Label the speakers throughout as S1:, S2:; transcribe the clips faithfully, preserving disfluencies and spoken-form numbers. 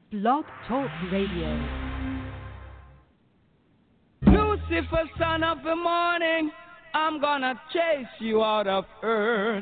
S1: Blog Talk Radio.
S2: Lucifer, son of the morning, I'm gonna chase you out of earth.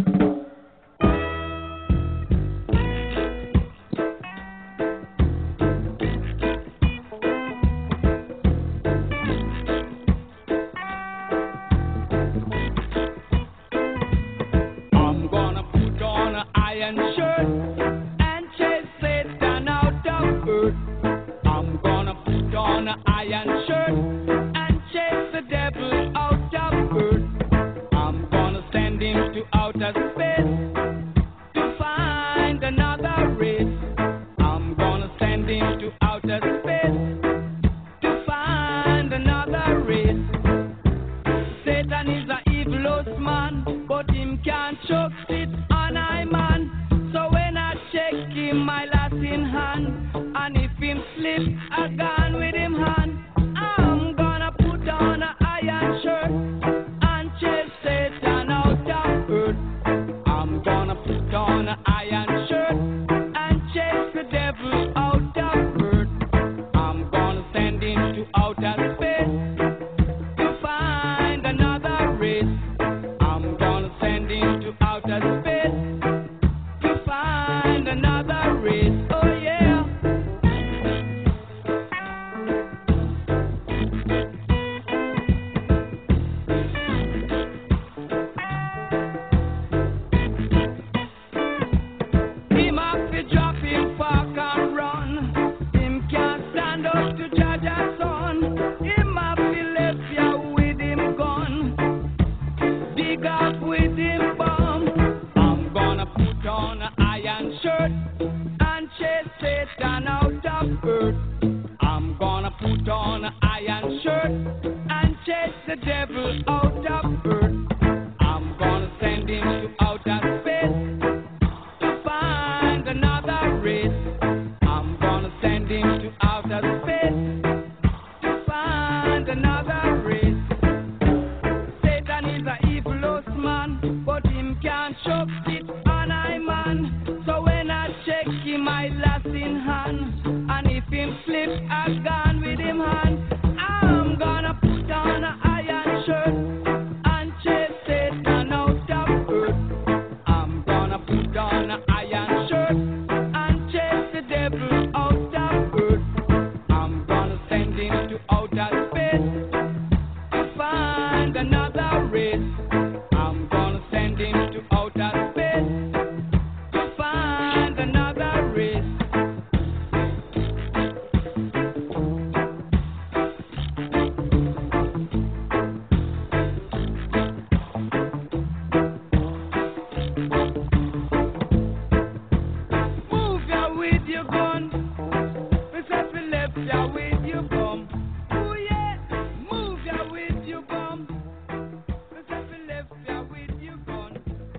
S2: I'm gonna put on an iron shirt and chase Satan out of earth. I'm gonna put on an iron shirt and chase the devil out of earth. I'm gonna send him to outer space to find another race. I'm gonna send him to outer space to find another race. Satan is a evilous man, but him can't choke it on I man. So when I check him, my last in hand, and if him slip, I gone with him hand. I'm gonna put on a iron shirt and chase Satan out of earth. I'm gonna put on a iron shirt and chase the devil out of earth. I'm gonna send him to outer space to find another race. I'm gonna send him to outer space to find another race. Oh yeah. Him have to drop him, park and run. Him can't stand up to judge a son. Him have to left ya with him gun. Dig up with him bomb. I'm gonna put on an iron shirt and chase Satan out of earth. I'm gonna put on an iron shirt and chase the devil out of earth. I'm gonna send him to outer space to find another race. I'm gonna send him to outer space to find another race. Satan is a evilous man, but him can't choke it on I man. So when I check him, I last in hand, and if him slip, I gone with him hand. I'm gonna put on an iron shirt and chase Satan out of earth. I'm gonna put on an iron shirt and chase the devil out of earth. I'm gonna send him to outer space to find another race. I'm gonna send him to outer space to find another race. Move ya with your gun. We said we left ya with your bum. Oh yeah, move ya with your bum. We said we left ya with your gun.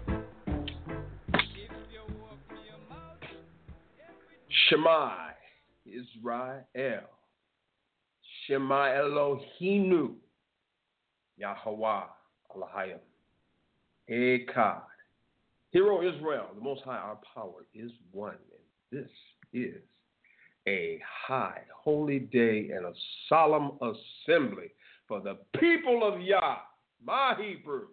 S2: If you open your mouth,
S3: Shema Israel. Shema Elohinu. Yahweh Elohim. Echad. Hero Israel, the Most High, our power is one. And this is a high, holy day and a solemn assembly for the people of Yah, my Hebrews.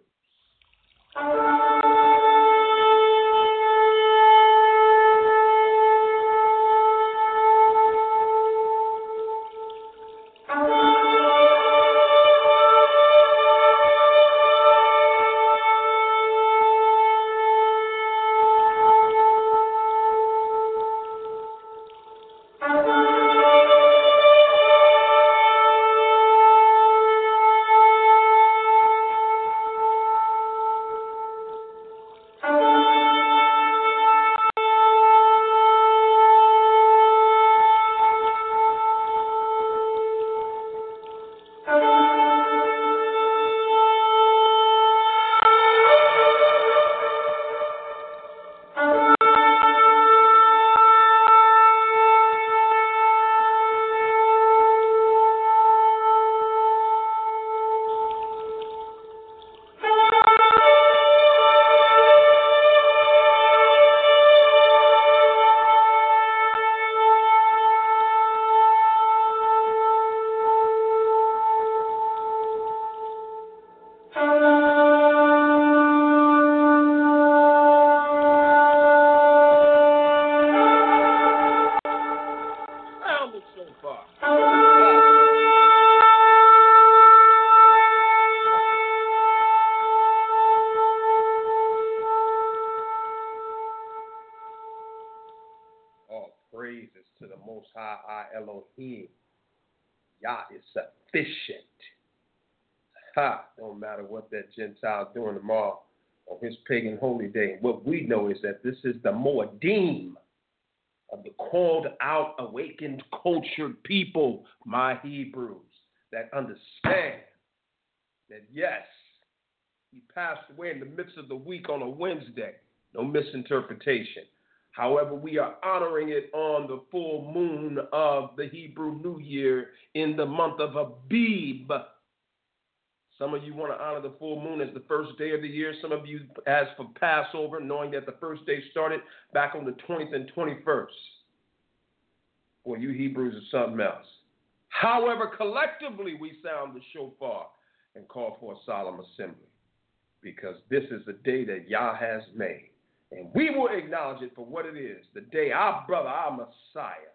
S3: praises to the Most High, I Elohim. Yah is sufficient. Ha! Don't matter what that Gentile's doing tomorrow on his pagan holy day. What we know is that this is the Moedim of the called out, awakened, cultured people, my Hebrews, that understand that yes, he passed away in the midst of the week on a Wednesday. No misinterpretation. However, we are honoring it on the full moon of the Hebrew New Year in the month of Abib. Some of you want to honor the full moon as the first day of the year. Some of you as for Passover, knowing that the first day started back on the twentieth and twenty-first. Well, you Hebrews are something else. However, collectively we sound the shofar and call for a solemn assembly, because this is the day that Yah has made. And we will acknowledge it for what it is, the day our brother, our Messiah,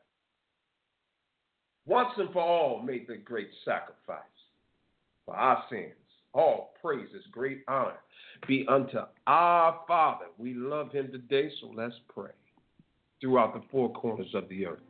S3: once and for all made the great sacrifice for our sins. All praises, great honor be unto our Father. We love him today, so let's pray. Throughout the four corners of the earth,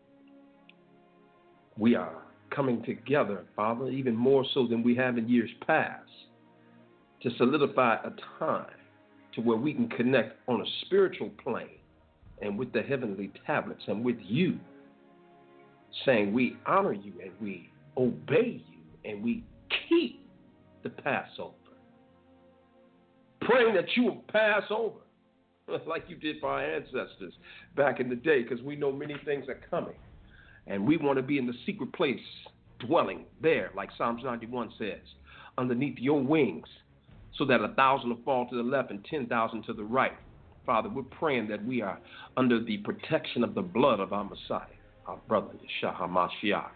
S3: we are coming together, Father, even more so than we have in years past, to solidify a time to where we can connect on a spiritual plane and with the heavenly tablets and with you, saying we honor you and we obey you and we keep the Passover. Praying that you will pass over like you did for our ancestors back in the day, because we know many things are coming. And we want to be in the secret place, dwelling there, like Psalms ninety-one says, underneath your wings, so that a thousand will fall to the left and ten thousand to the right. Father, we're praying that we are under the protection of the blood of our Messiah, our brother, Yeshua HaMashiach.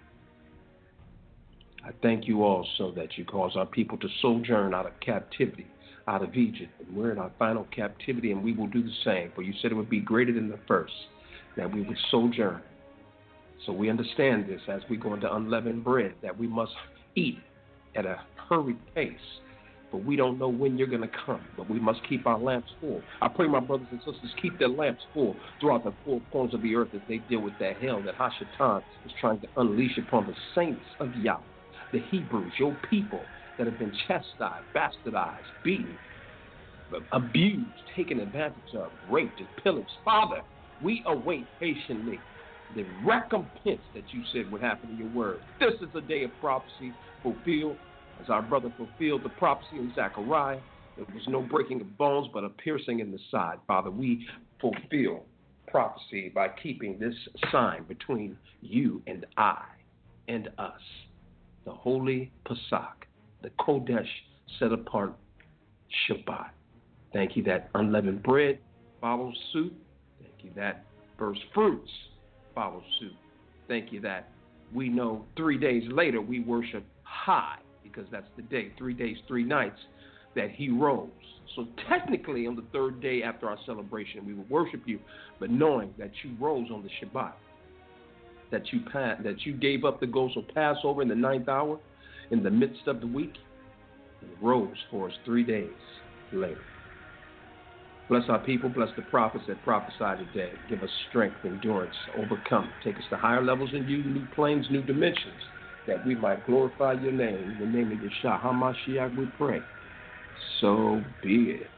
S3: I thank you also that you cause our people to sojourn out of captivity, out of Egypt. And we're in our final captivity, and we will do the same. For you said it would be greater than the first, that we would sojourn. So we understand this as we go into unleavened bread, that we must eat at a hurried pace. But we don't know when you're going to come, but we must keep our lamps full. I pray my brothers and sisters keep their lamps full throughout the four corners of the earth as they deal with that hell that Hashatan is trying to unleash upon the saints of Yah, the Hebrews, your people that have been chastised, bastardized, beaten, abused, taken advantage of, raped, and pillaged. Father, we await patiently the recompense that you said would happen in your word. This is a day of prophecy fulfilled, as our brother fulfilled the prophecy in Zechariah. There was no breaking of bones, but a piercing in the side. Father, we fulfill prophecy by keeping this sign between you and I and us, the holy Pesach, the Kodesh set apart Shabbat. Thank you that unleavened bread follows suit. Thank you that first fruits follow suit. Thank you that we know three days later we worship high, because that's the day, three days, three nights that he rose. So technically on the third day after our celebration we will worship you, but knowing that you rose on the Shabbat, that you that you gave up the ghost of Passover in the ninth hour in the midst of the week, and rose for us three days later. Bless our people, bless the prophets that prophesy today. Give us strength, endurance, overcome. Take us to higher levels in you, new planes, new dimensions, that we might glorify your name. In the name of Yeshua HaMashiach we pray. So be it.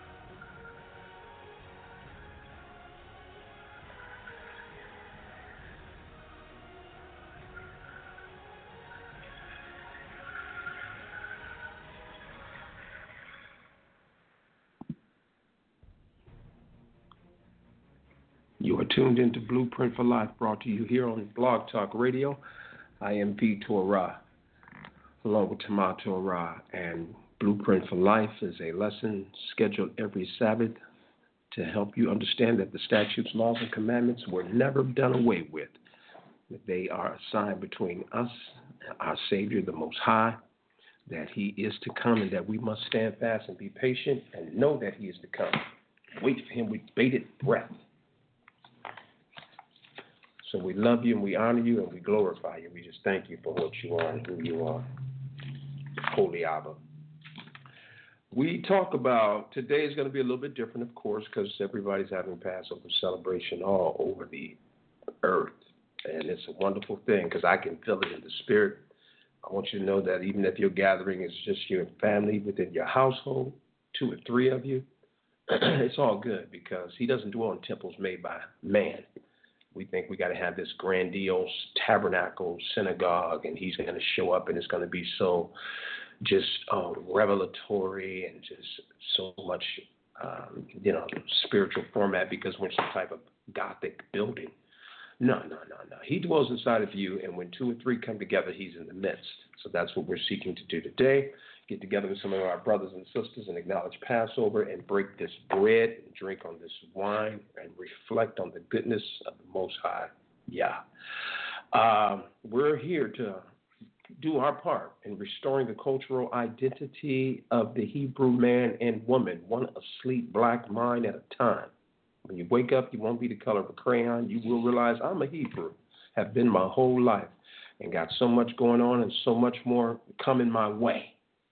S3: You are tuned into Blueprint for Life, brought to you here on Blog Talk Radio. I am V Torah, along with Tamar Torah, and Blueprint for Life is a lesson scheduled every Sabbath to help you understand that the statutes, laws, and commandments were never done away with. That they are assigned between us, our Savior, the Most High, that he is to come, and that we must stand fast and be patient and know that he is to come. Wait for him with bated breath. So we love you and we honor you and we glorify you. We just thank you for what you are and who you are. Holy Abba. We talk about, today is going to be a little bit different, of course, because everybody's having Passover celebration all over the earth. And it's a wonderful thing because I can feel it in the spirit. I want you to know that even if your gathering is just your family within your household, two or three of you, it's all good because he doesn't dwell in temples made by man. We think we got to have this grandiose tabernacle synagogue, and he's going to show up, and it's going to be so just uh, revelatory and just so much, um, you know, spiritual format because we're some type of Gothic building. No, no, no, no. He dwells inside of you, and when two or three come together, he's in the midst. So that's what we're seeking to do today. Get together with some of our brothers and sisters and acknowledge Passover and break this bread and drink on this wine and reflect on the goodness of the Most High. Yeah. Um, we're here to do our part in restoring the cultural identity of the Hebrew man and woman, one asleep black mind at a time. When you wake up, you won't be the color of a crayon. You will realize I'm a Hebrew, have been my whole life, and got so much going on and so much more coming my way.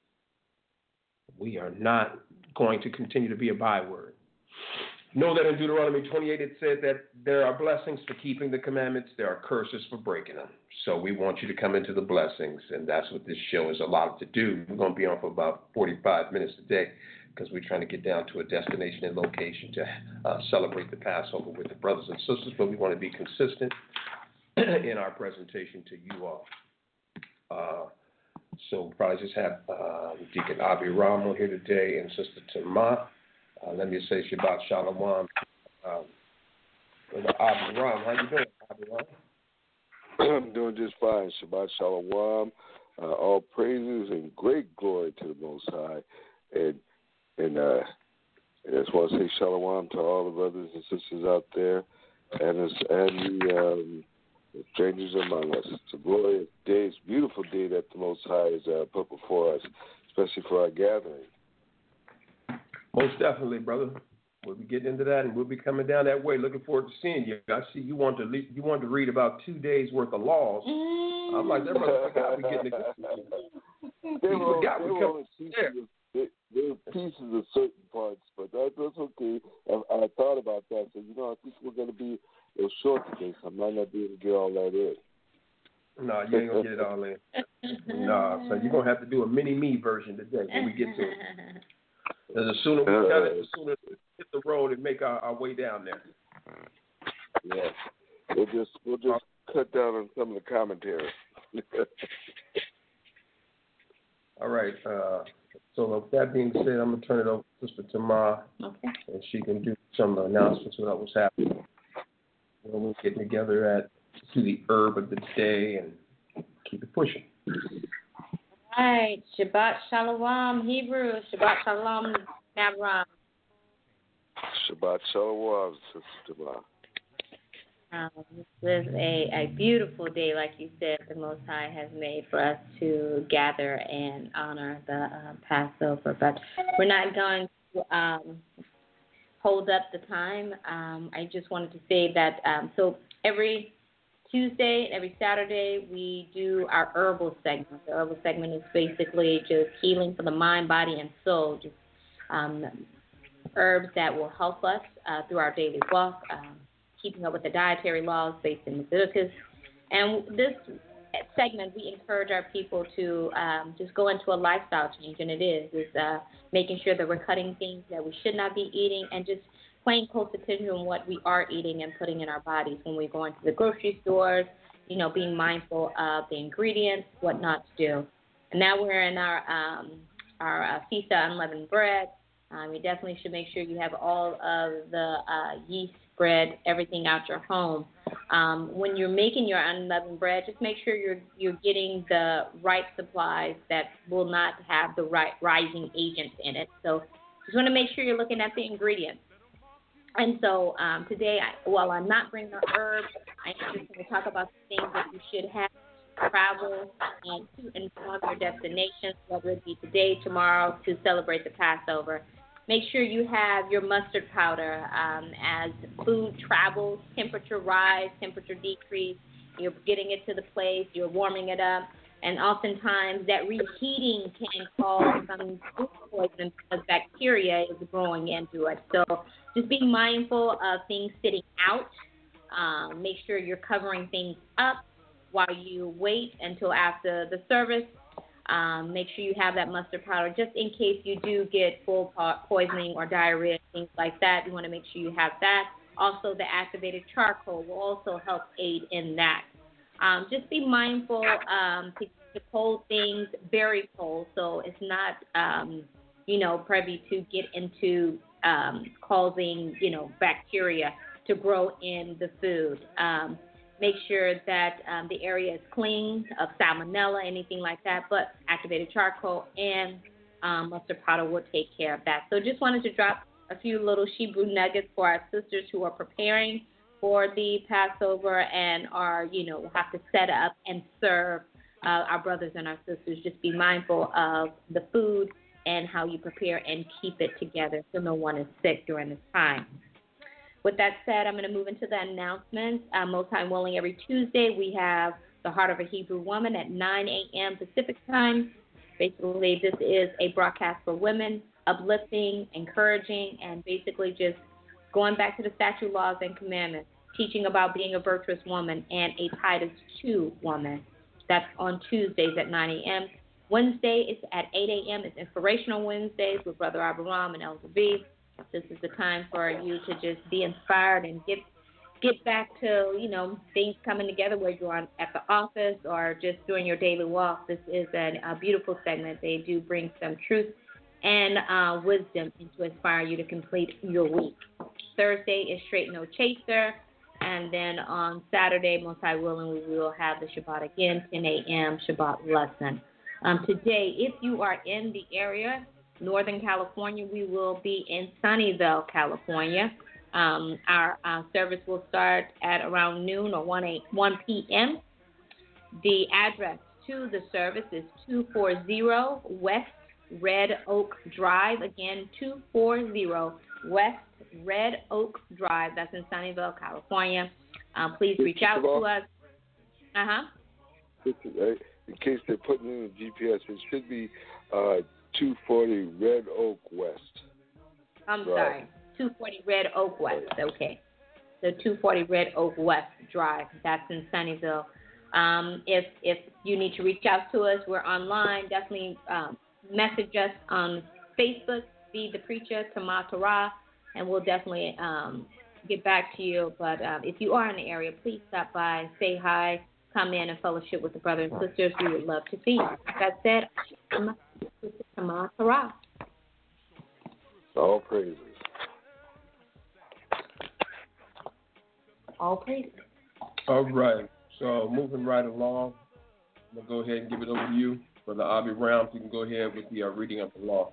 S3: We are not going to continue to be a byword. Know that in Deuteronomy twenty-eight it said that there are blessings for keeping the commandments, there are curses for breaking them. So we want you to come into the blessings, and that's what this show is allowed to do. We're going to be on for about forty-five minutes today because we're trying to get down to a destination and location to uh, celebrate the Passover with the brothers and sisters, but we want to be consistent in our presentation to you all. Uh, So we'll probably just have uh, Deacon Avi Ram on here today and Sister Tamar. Uh, let me say Shabbat Shalom. Um, Avi Ram, how you doing, Avi Ram?
S4: I'm doing just fine. Shabbat Shalom. Uh, all praises and great glory to the Most High. And and uh, I just want to say Shalom to all the brothers and sisters out there and, and the... Um, The strangers among us. It's a glorious day. It's a beautiful day that the Most High has uh, put before us, especially for our gathering.
S3: Most definitely, brother. We'll be getting into that, and we'll be coming down that way. Looking forward to seeing you. I see you want to le- you want to read about two days worth of laws. I'm like, that brother forgot we getting it.
S4: They were,
S3: forgot
S4: they
S3: we
S4: were
S3: come
S4: pieces, of, they, they were pieces of certain parts, but that, that's okay. I, I thought about that. So, you know, I think we're going to be a little short today, so I might not be able to get all that in.
S3: No, you ain't going to get it all in. No, so you're going to have to do a mini-me version today when we get to it. And the sooner we cut it, the sooner we hit the road and make our, our way down there.
S4: Yeah. We'll just, we'll just cut down on some of the commentary. All
S3: right. Uh, so with that being said, I'm going to turn it over to Sister Tamar,
S1: okay,
S3: and she can do some announcements about what's happening. When we're getting together at to the herb of the day and keep it pushing.
S1: All right. Shabbat Shalom, Hebrew. Shabbat Shalom, Abraham.
S4: Shabbat Shalom, Sister Tamar.
S1: Um, this is a, a beautiful day, like you said, the Most High has made for us to gather and honor the uh, Passover. But we're not going to um, hold up the time. Um, I just wanted to say that um, so every Tuesday and every Saturday we do our herbal segment. The herbal segment is basically just healing for the mind, body, and soul. Just um, herbs that will help us uh, through our daily walk. Um, keeping up with the dietary laws based in Leviticus. And this segment, we encourage our people to um, just go into a lifestyle change, and it is. It's uh, making sure that we're cutting things that we should not be eating and just paying close attention on what we are eating and putting in our bodies when we go into the grocery stores, you know, being mindful of the ingredients, what not to do. And now we're in our, um, our uh, Feast of Unleavened Bread. Um, you definitely should make sure you have all of the uh, yeast, bread, everything out your home. Um, when you're making your unleavened bread, just make sure you're you're getting the right supplies that will not have the right rising agents in it. So just want to make sure you're looking at the ingredients. And so um, today, I, while I'm not bringing the herbs, I'm just going to talk about the things that you should have to travel and to and from your destinations, whether it be today, tomorrow, to celebrate the Passover. Make sure you have your mustard powder um, as food travels, temperature rise, temperature decrease. You're getting it to the place, you're warming it up, and oftentimes that reheating can cause some food poisoning because bacteria is growing into it. So just being mindful of things sitting out Um, make sure you're covering things up while you wait until after the service. Um, make sure you have that mustard powder just in case you do get full po- poisoning or diarrhea, things like that. You want to make sure you have that. Also, the activated charcoal will also help aid in that. Um, just be mindful um, to, to cold things very cold, so it's not, um, you know, privy to get into um, causing, you know, bacteria to grow in the food. Um, make sure that um, the area is clean of salmonella, anything like that, but activated charcoal and um, mustard powder will take care of that. So just wanted to drop a few little Hebrew nuggets for our sisters who are preparing for the Passover and are, you know, have to set up and serve uh, our brothers and our sisters. Just be mindful of the food and how you prepare and keep it together so no one is sick during this time. With that said, I'm going to move into the announcements. Uh, most time willing, every Tuesday we have the Heart of a Hebrew Woman at nine a.m. Pacific time. Basically, this is a broadcast for women, uplifting, encouraging, and basically just going back to the statute, laws, and commandments, teaching about being a virtuous woman and a Titus two woman. That's on Tuesdays at nine a.m. Wednesday is at eight a.m. It's Inspirational Wednesdays with Brother Abraham and Elder V. This is the time for you to just be inspired and get get back to, you know, things coming together where you're on, at the office or just doing your daily walk. This is a, a beautiful segment. They do bring some truth and uh, wisdom to inspire you to complete your week. Thursday is Straight No Chaser. And then on Saturday, most high willing, we will have the Shabbat again, ten a.m. Shabbat lesson. Um, today, if you are in the area, Northern California, we will be in Sunnyvale, California. Um, our, our service will start at around noon or one p.m. The address to the service is two forty West Red Oak Drive. Again, two forty West Red Oak Drive. That's in Sunnyvale, California. Uh, please reach out to us. Uh-huh.
S4: In case they're putting in the G P S, it should be uh, two forty Red Oak West.
S1: I'm
S4: right.
S1: sorry, two forty Red Oak West. Okay, so two forty Red Oak West Drive. That's in Sunnyvale. Um, if if you need to reach out to us, we're online. Definitely um, message us on Facebook, Be the Preacher, Tama Torah, and we'll definitely um, get back to you. But um, if you are in the area, please stop by, say hi, come in and fellowship with the brothers and sisters. We would love to see you. That said, Tama Torah.
S4: All praises.
S1: All praises.
S3: All right. So moving right along, I'm going to go ahead and give it over to you. Brother Avi Round, you can go ahead with the uh, reading of the law.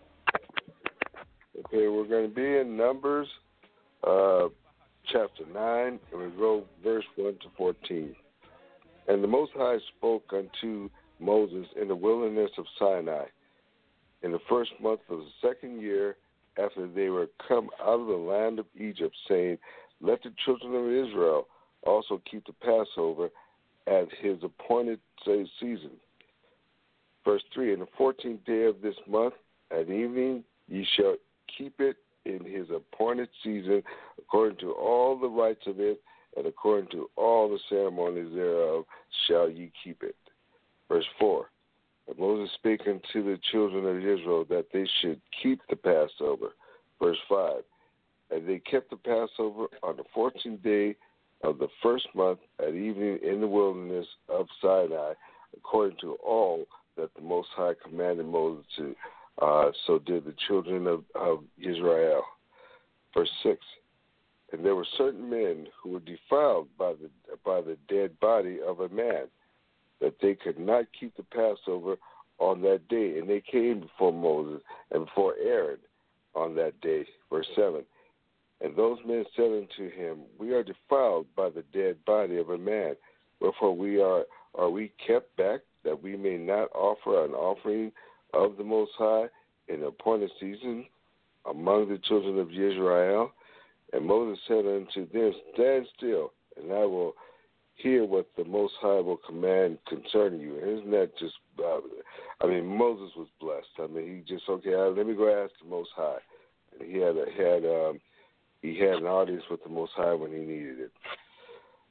S4: Okay, we're going to be in Numbers uh, chapter nine, and we go verse one to fourteen. And the Most High spoke unto Moses in the wilderness of Sinai in the first month of the second year after they were come out of the land of Egypt, saying, Let the children of Israel also keep the Passover at his appointed season. Verse three, In the fourteenth day of this month at evening ye shall keep it in his appointed season, according to all the rites of it, and according to all the ceremonies thereof shall ye keep it. Verse four, And Moses spake unto the children of Israel that they should keep the Passover. Verse five, And they kept the Passover on the fourteenth day of the first month at evening in the wilderness of Sinai, according to all that the Most High commanded Moses to. Uh, so did the children of, of Israel. Verse six, And there were certain men who were defiled by the by the dead body of a man, that they could not keep the Passover on that day. And they came before Moses and before Aaron on that day. Verse seven, And those men said unto him, We are defiled by the dead body of a man. Wherefore we are are we kept back, that we may not offer an offering of the Most High in the appointed season among the children of Israel? And Moses said unto them, Stand still, and I will hear what the Most High will command concerning you. And isn't that just, uh, I mean, Moses was blessed. I mean, he just, okay, uh, let me go ask the Most High. And he had, a, had um, he had an audience with the Most High when he needed it.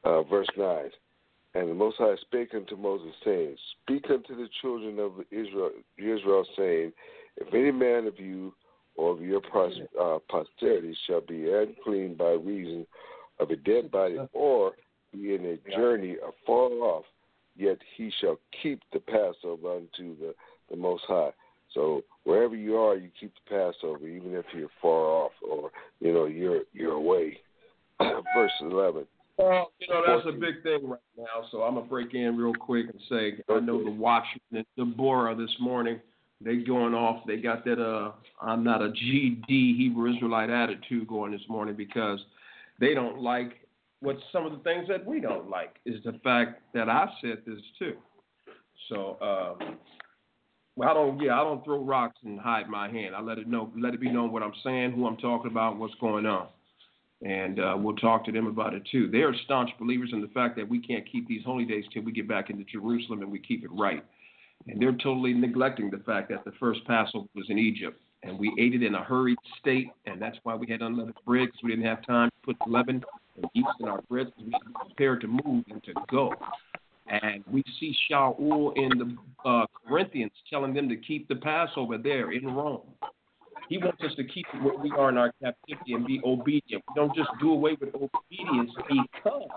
S4: uh, verse nine. And the Most High spake unto Moses, saying, Speak unto the children of Israel, Israel saying, If any man of you or of your pros, uh, posterity shall be unclean by reason of a dead body, or be in a journey afar off, yet he shall keep the Passover unto the, the Most High. So wherever you are, you keep the Passover, even if you're far off or, you know, you're you're away. Verse eleven.
S3: Well, you know, that's a big thing right now, so I'm going to break in real quick and say, I know the Watchman and Deborah this morning, they going off, they got that uh, I'm not a G D Hebrew Israelite attitude going this morning because they don't like what some of the things that we don't like is the fact that I said this too. So, uh, well, I don't, yeah, I don't throw rocks and hide my hand. I let it know, let it be known what I'm saying, who I'm talking about, what's going on. And uh, we'll talk to them about it, too. They are staunch believers in the fact that we can't keep these holy days till we get back into Jerusalem and we keep it right. And they're totally neglecting the fact that the first Passover was in Egypt. And we ate it in a hurried state, and that's why we had unleavened bread, because we didn't have time to put leaven and yeast in our bread, because we had to be prepared to move and to go. And we see Shaul in the uh, Corinthians telling them to keep the Passover there in Rome. He wants us to keep it where we are in our captivity and be obedient. We don't just do away with obedience because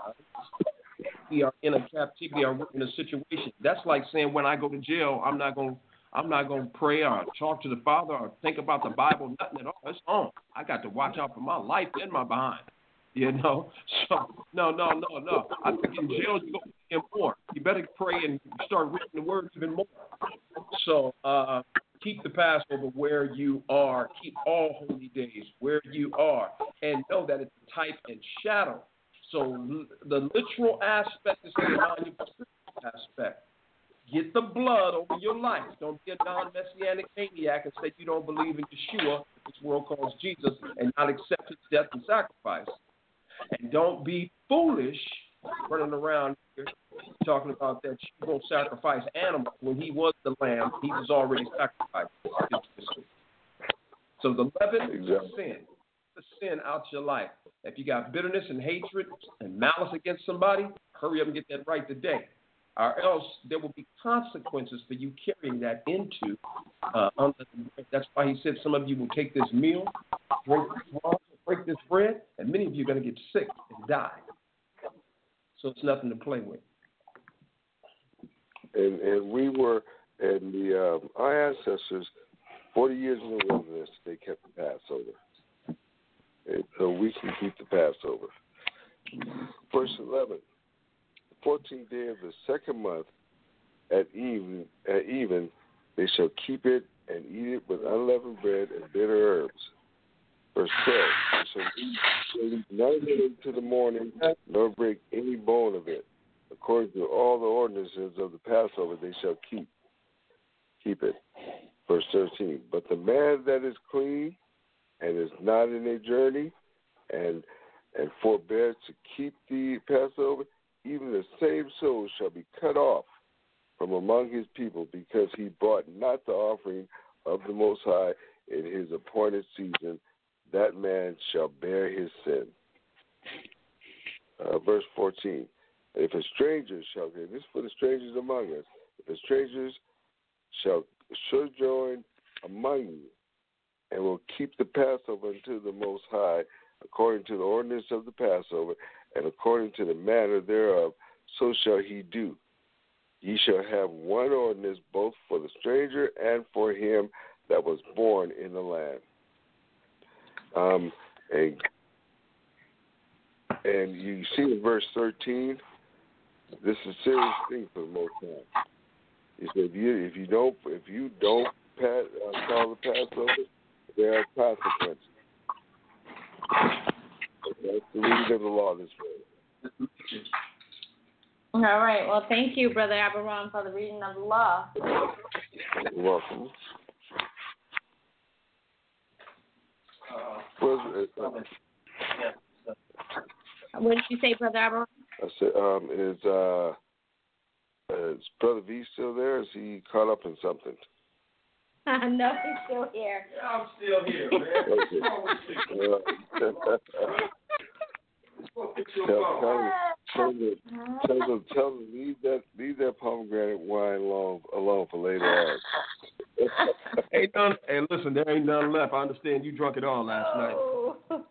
S3: we are in a captivity or we're in a situation. That's like saying when I go to jail, I'm not going I'm not going to pray or talk to the Father or think about the Bible, nothing at all. It's on. I got to watch out for my life and my behind. You know? So, no, no, no, no. I think in jail you go in more. You better pray and start reading the Word even more. So, uh, keep the Passover where you are. Keep all holy days where you are. And know that it's a type and shadow. So the literal aspect is the non-specific aspect. Get the blood over your life. Don't be a non-messianic maniac and say you don't believe in Yeshua, this world calls Jesus, and not accept his death and sacrifice. And don't be foolish running around here talking about that you won't sacrifice animals when he was the lamb. He was already sacrificed. So the leaven is sin. The sin out your life. If you got bitterness and hatred and malice against somebody, hurry up and get that right today. Or else there will be consequences for you carrying that into uh, unleavened bread. That's why he said some of you will take this meal, drink this water, break this bread, and many of you are going to get sick and die. So it's nothing to play with.
S4: And and we were, and the um, our ancestors, forty years in the wilderness, they kept the Passover. And so we can keep the Passover. Verse eleven. fourteenth day of the second month at even, at even they shall keep it and eat it with unleavened bread and bitter herbs. Verse twelve, they shall eat none of it into the morning, nor break any bone of it. According to all the ordinances of the Passover, they shall keep keep it. Verse thirteen, but the man that is clean and is not in a journey and and forbears to keep the Passover, even the same soul shall be cut off from among his people, because he brought not the offering of the Most High in his appointed season. That man shall bear his sin. Uh, verse fourteen. If a stranger shall, this is for the strangers among us, if a stranger shall sojourn among you and will keep the Passover unto the Most High, according to the ordinance of the Passover, and according to the manner thereof, so shall he do. Ye shall have one ordinance both for the stranger and for him that was born in the land. Um, and, and you see in verse thirteen, this is a serious thing for the Most High. He said, if you, if you don't, if you don't pass, uh, follow the Passover, there are consequences. That's the reading of the law this way.
S1: All right. Well, thank you, Brother Abraham, for the reading of the law.
S4: You're welcome. Uh,
S1: what did you say, Brother Abraham?
S4: I said, um, is, uh, is Brother V still there? Is he caught up in something?
S1: No, he's still here.
S3: Yeah, I'm still here, man.
S4: Okay. Tell, tell, tell, them, tell them, tell them, leave that, leave that pomegranate wine alone, alone for later on.
S3: Ain't none, hey, listen, there ain't none left. I understand you drunk it all last night.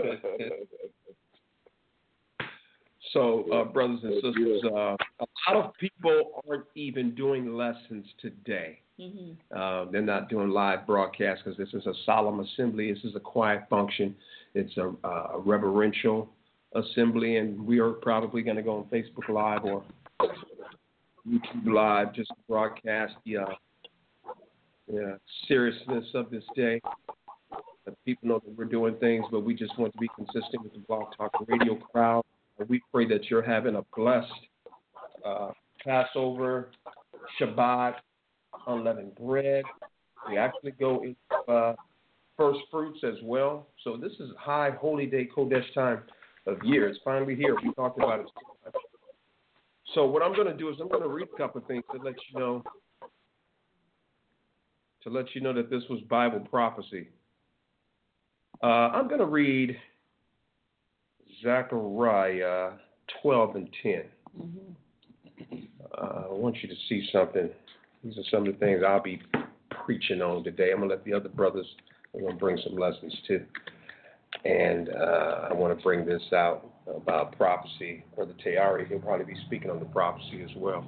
S3: So, uh, brothers and sisters, uh, a lot of people aren't even doing lessons today. Mm-hmm. Uh, they're not doing live broadcasts because this is a solemn assembly. This is a quiet function. It's a, a reverential assembly, and we are probably going to go on Facebook Live or YouTube Live just to broadcast the uh, yeah, seriousness of this day. The people know that we're doing things, but we just want to be consistent with the Blog Talk Radio crowd. We pray that you're having a blessed uh, Passover, Shabbat, unleavened bread. We actually go into uh, first fruits as well. So this is high holy day Kodesh time of year. It's finally here. We talked about it so much. So what I'm going to do is I'm going to read a couple of things to let you know to let you know that this was Bible prophecy. Uh, I'm going to read Zechariah twelve and ten. Mm-hmm. Uh, I want you to see something. These are some of the things I'll be preaching on today. I'm going to let the other brothers, they're going to bring some lessons too. And uh, I want to bring this out about prophecy. Brother Tayari, he'll probably be speaking on the prophecy as well.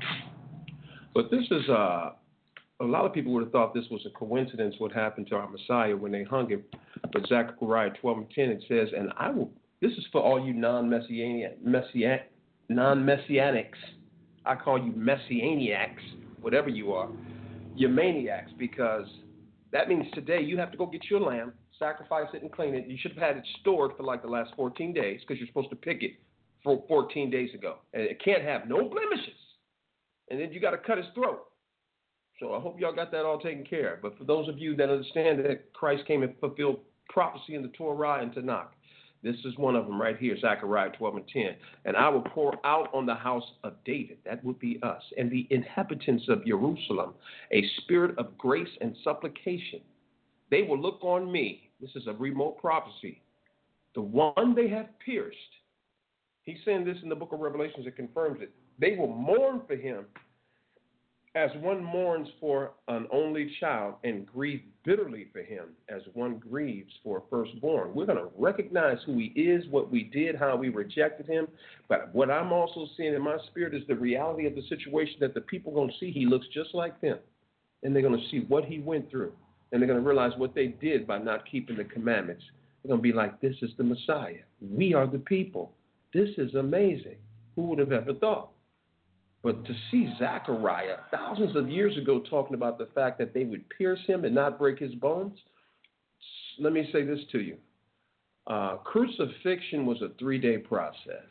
S3: But this is, uh, a lot of people would have thought this was a coincidence what happened to our Messiah when they hung him. But Zechariah twelve and ten, it says, and I will, this is for all you non-messianic, messianic, non-messianics. I call you messianiacs, whatever you are. You're maniacs, because that means today you have to go get your lamb, sacrifice it and clean it. You should have had it stored for like the last fourteen days because you're supposed to pick it for fourteen days ago. And it can't have no blemishes. And then you got to cut his throat. So I hope y'all got that all taken care of. But for those of you that understand that Christ came and fulfilled prophecy in the Torah and Tanakh, this is one of them right here, Zechariah twelve and ten. And I will pour out on the house of David, that would be us, and the inhabitants of Jerusalem, a spirit of grace and supplication. They will look on me. This is a remote prophecy. The one they have pierced. He's saying this in the book of Revelations. It confirms it. They will mourn for him as one mourns for an only child, and grieve bitterly for him as one grieves for a firstborn. We're going to recognize who he is, what we did, how we rejected him. But what I'm also seeing in my spirit is the reality of the situation that the people are going to see. He looks just like them. And they're going to see what he went through. And they're going to realize what they did by not keeping the commandments. They're going to be like, this is the Messiah. We are the people. This is amazing. Who would have ever thought? But to see Zechariah thousands of years ago talking about the fact that they would pierce him and not break his bones, let me say this to you. Uh, crucifixion was a three-day process.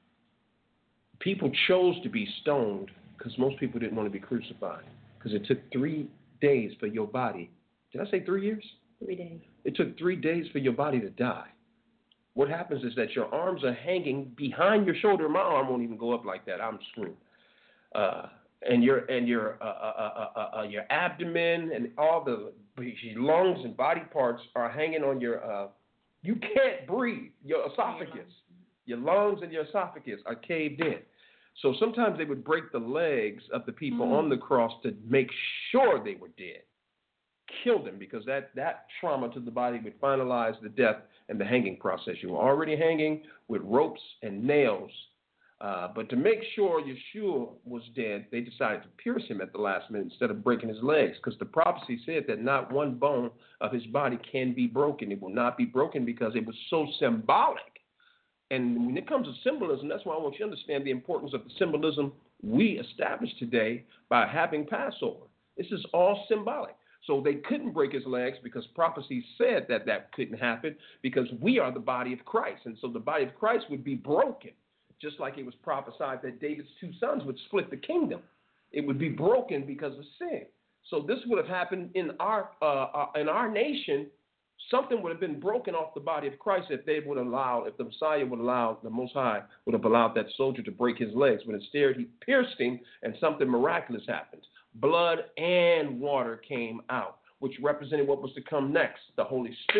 S3: People chose to be stoned because most people didn't want to be crucified, because it took three days for your body. Did I say three years?
S1: Three days.
S3: It took three days for your body to die. What happens is that your arms are hanging behind your shoulder. My arm won't even go up like that. I'm screwed. Uh, and your and your uh, uh, uh, uh, your abdomen and all the lungs and body parts are hanging on your. Uh, you can't breathe. Your esophagus, your lungs and your esophagus are caved in. So sometimes they would break the legs of the people mm. on the cross to make sure they were dead, kill them, because that that trauma to the body would finalize the death and the hanging process. You were already hanging with ropes and nails. Uh, but to make sure Yeshua was dead, they decided to pierce him at the last minute instead of breaking his legs, because the prophecy said that not one bone of his body can be broken. It will not be broken because it was so symbolic. And when it comes to symbolism, that's why I want you to understand the importance of the symbolism we established today by having Passover. This is all symbolic. So they couldn't break his legs because prophecy said that that couldn't happen, because we are the body of Christ. And so the body of Christ would be broken. Just like it was prophesied that David's two sons would split the kingdom. It would be broken because of sin. So this would have happened in our uh, uh, in our nation. Something would have been broken off the body of Christ if they would allow, if the Messiah would allow, the Most High would have allowed that soldier to break his legs. But instead, he pierced him, and something miraculous happened. Blood and water came out, which represented what was to come next, the Holy Spirit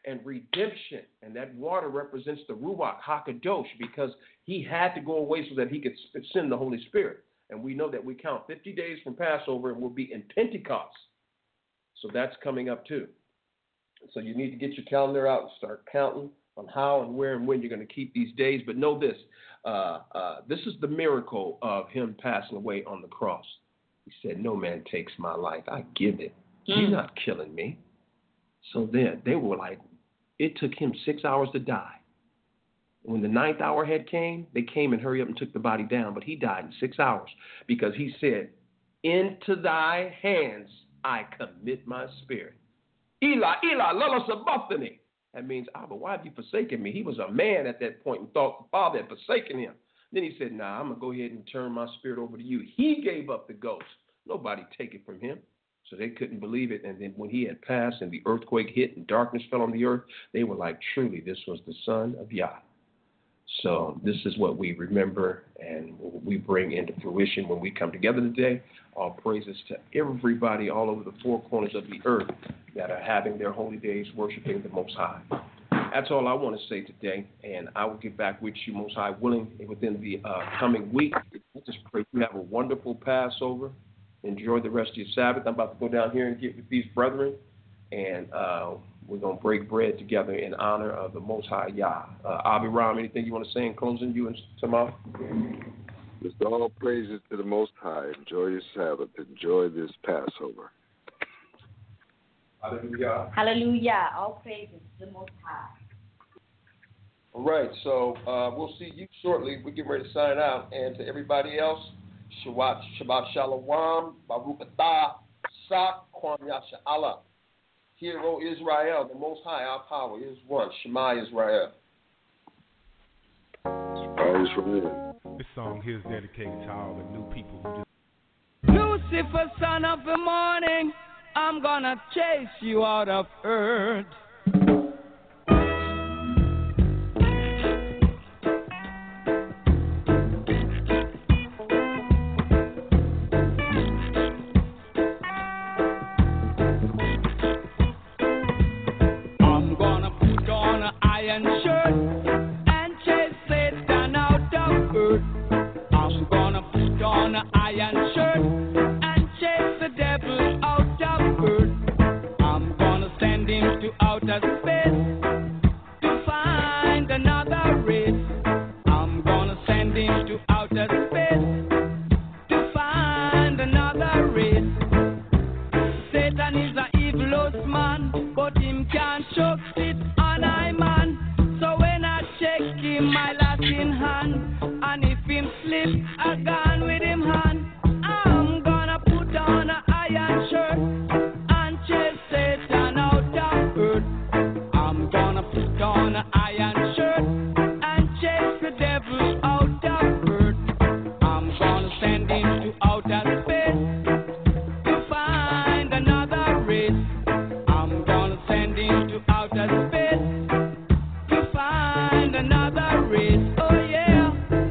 S3: and redemption. And that water represents the Ruach HaKadosh, because he had to go away so that he could send the Holy Spirit. And we know that we count fifty days from Passover and we'll be in Pentecost. So that's coming up too. So you need to get your calendar out and start counting on how and where and when you're going to keep these days. But know this, uh, uh, this is the miracle of him passing away on the cross. He said, no man takes my life. I give it. Mm. You're not killing me. So then they were like, it took him six hours to die. When the ninth hour had came, they came and hurried up and took the body down. But he died in six hours because he said, into thy hands I commit my spirit. Eli, Eli, lama sabachthani. That means, Abba, why have you forsaken me? He was a man at that point and thought the Father had forsaken him. Then he said, nah, I'm going to go ahead and turn my spirit over to you. He gave up the ghost. Nobody take it from him. So they couldn't believe it. And then when he had passed and the earthquake hit and darkness fell on the earth, they were like, truly, this was the Son of Yah. So this is what we remember and we bring into fruition when we come together today. All praises to everybody all over the four corners of the earth that are having their holy days worshiping the Most High. That's all I want to say today, and I will get back with you, Most High willing, within the uh, coming week. I just pray you have a wonderful Passover. Enjoy the rest of your Sabbath. I'm about to go down here and get with these brethren, and uh, we're going to break bread together in honor of the Most High Yah. Uh, Abiram, anything you want to say in closing, you and Tamar?
S4: Just all praises to the Most High. Enjoy your Sabbath. Enjoy this Passover.
S3: Hallelujah.
S1: Hallelujah. All praises to the Most High.
S3: All right, so uh, we'll see you shortly. We're getting ready to sign out. And to everybody else, Shabbat, Shabbat Shalom, Baruch Atah, Sak, Kwam Yasha'Allah. Hear, O Israel, the Most High, our power is one. Shema Israel.
S4: Shema Israel.
S5: This song here is dedicated to all the new people who just...
S2: Lucifer, son of the morning, I'm gonna chase you out of earth. I'm gonna put on an iron shirt and chase Satan out of earth. I'm gonna put on an iron shirt and chase the devil out of earth. I'm gonna send him to outer space to find another race. I'm gonna send him to outer space to find another race. Satan is a evilest man, but him can't choke it on I man. So when I check him, my last in hand, and if him slip, I gone with him hand. I'm gonna put on an iron shirt and chase Satan out of earth. I'm gonna put on an iron shirt and chase the devil out of earth. I'm gonna send him to outer space to find another race. I'm gonna send him to outer space to find another race. Oh yeah.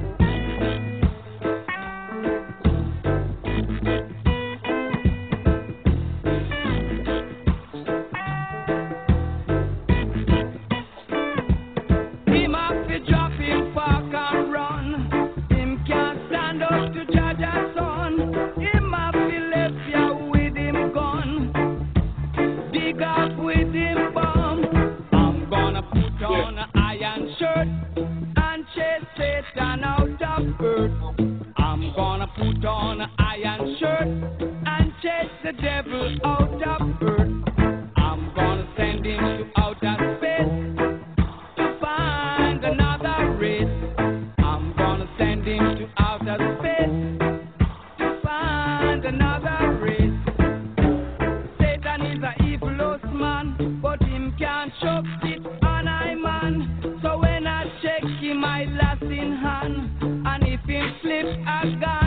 S2: Him have to drop him park and run. Him can't stand up to judge a son. Him have to left ya with him gun. Dig up with him bomb. I'm gonna put on an iron shirt and chase Satan out of earth. I'm gonna put on an iron shirt and chase the devil out of earth. I'm gonna send him to outer space to find another race. I'm gonna send him to outer space to find another race. Satan is a evilest man, but him can't choke it on I man. So when I check him, I last in hand, and if him flip, I got